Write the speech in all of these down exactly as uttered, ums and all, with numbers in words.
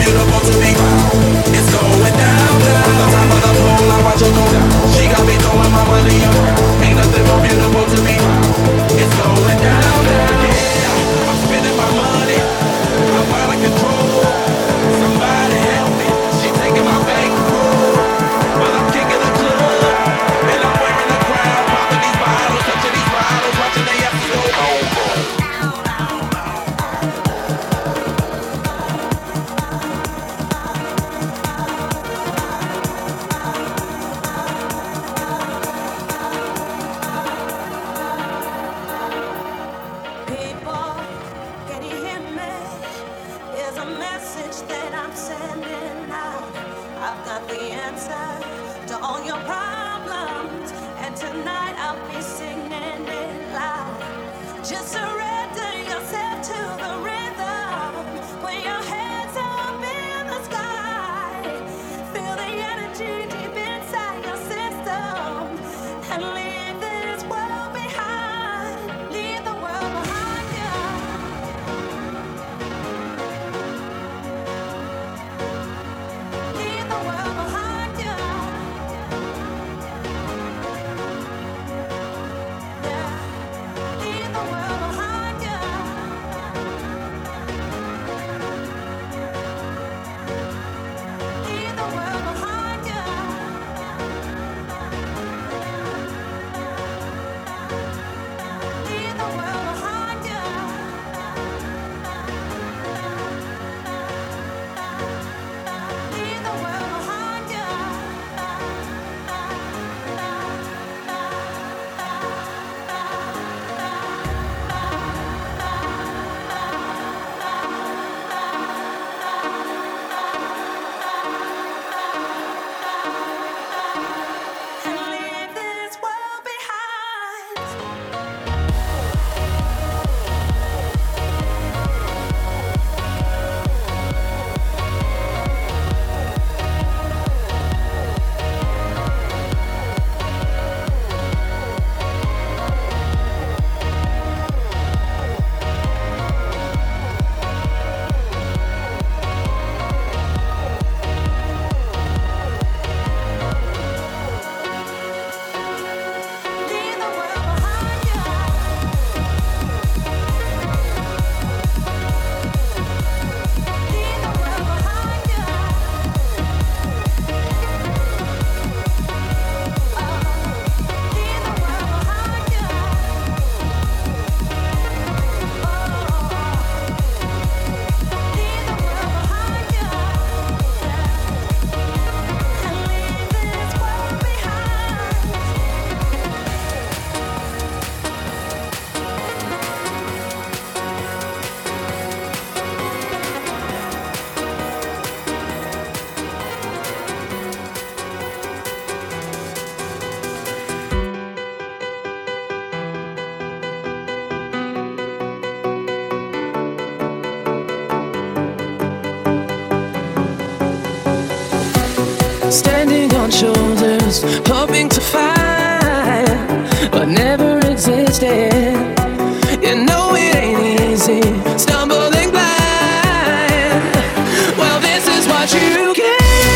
beautiful to be found. It's going down, down. From the top of the pole, I watch her go down. She got me throwing my money around. Ain't nothing more beautiful to be found. It's going down, down. Yeah, I'm spending my money. I'm out of control. Somebody help me. She taking my bankroll. While I'm kicking the club. And I'm wearing a crown. Popping these bottles, touching these bottles, watching the episode over. Standing on shoulders, hoping to find what never existed. You know it ain't easy, stumbling blind. Well, this is what you get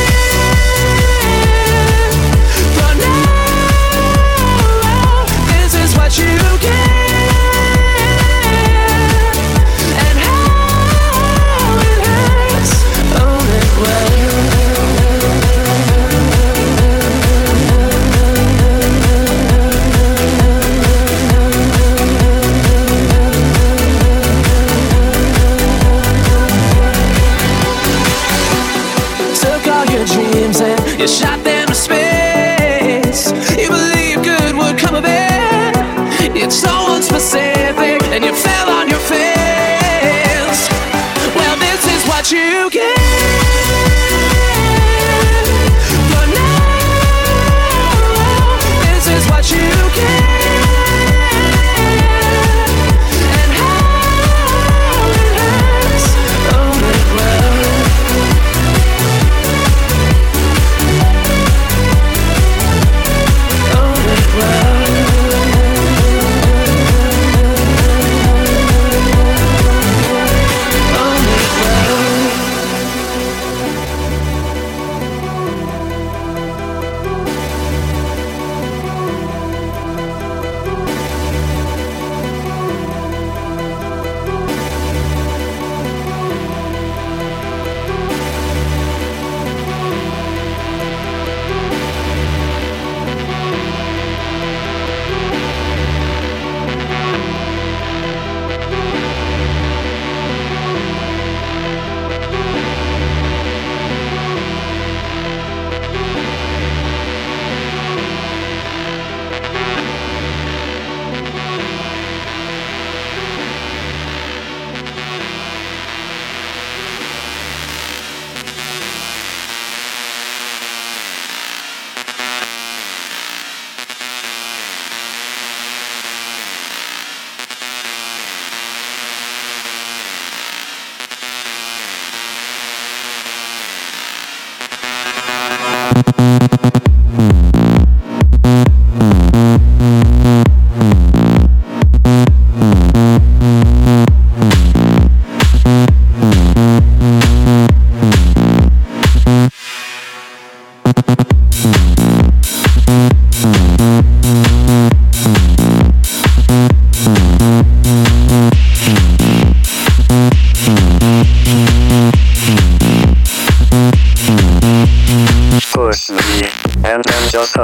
for now. This is what you get. And how it hurts, own it well. You shot them to space. You believe good would come of it. It's so unspecific, and you fell on your face. Well, this is what you get for now. This is what you get. And how it hurts, own it well.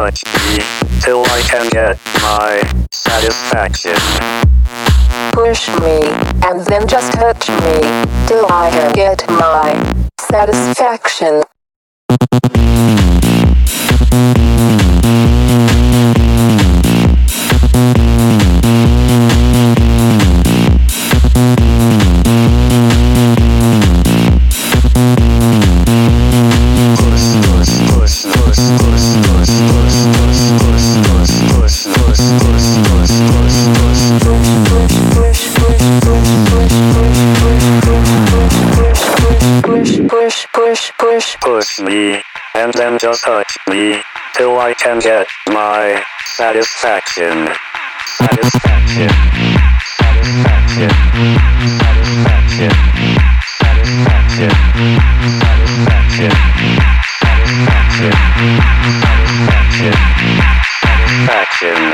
touch me till I can get my satisfaction. Push me, and then just touch me till I can get my satisfaction. Push me, and then just touch me till I can get my satisfaction. Satisfaction. Satisfaction. Satisfaction. Satisfaction. Satisfaction. Satisfaction. Satisfaction.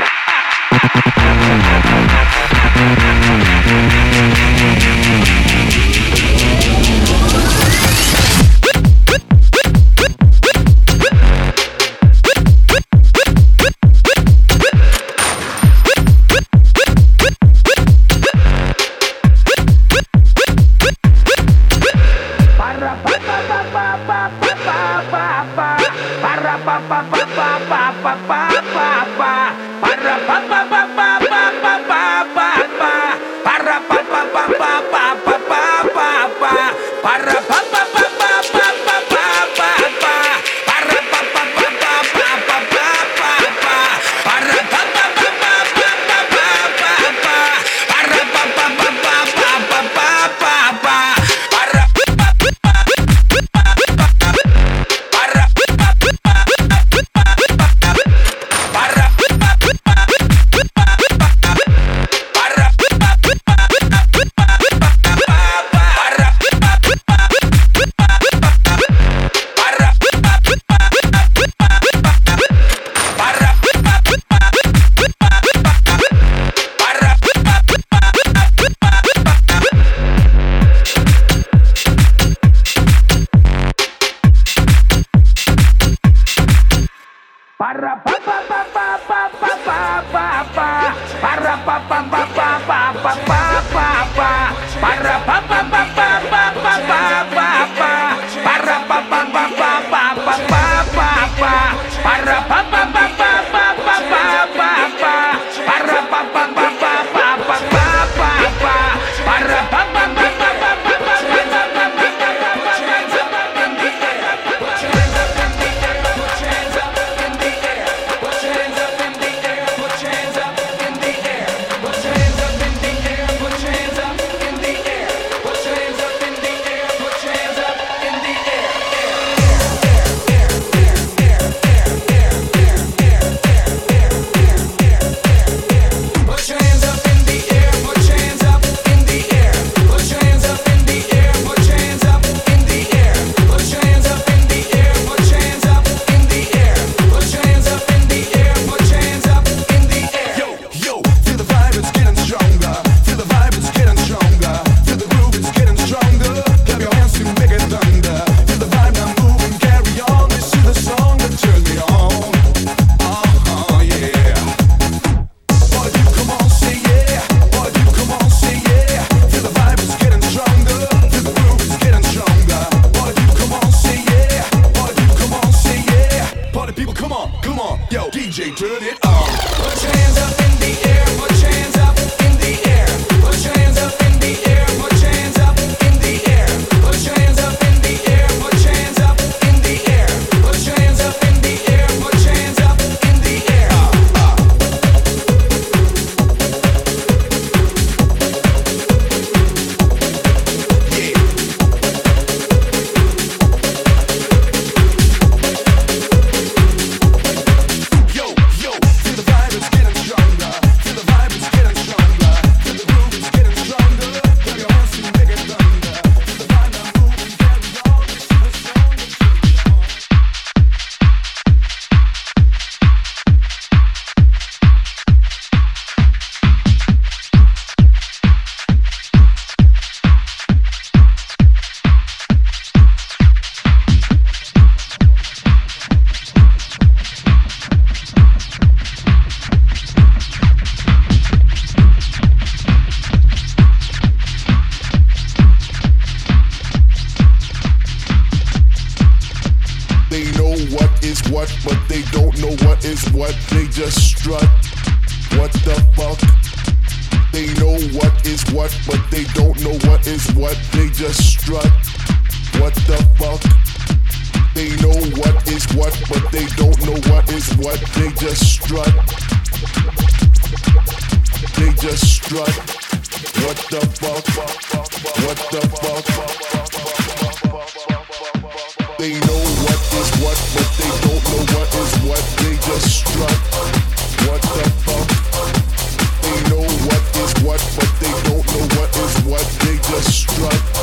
Put what, they just strut. What the fuck? They know what is what, but they don't know what is what, they just strut. What the fuck? They know what is what, but they don't know what is what, they just strut. They just strut. What the fuck? What the fuck? They know what is what, but they don't know what is what, they just strut. What the fuck? They know what is what, but they don't know what is what, they just strut.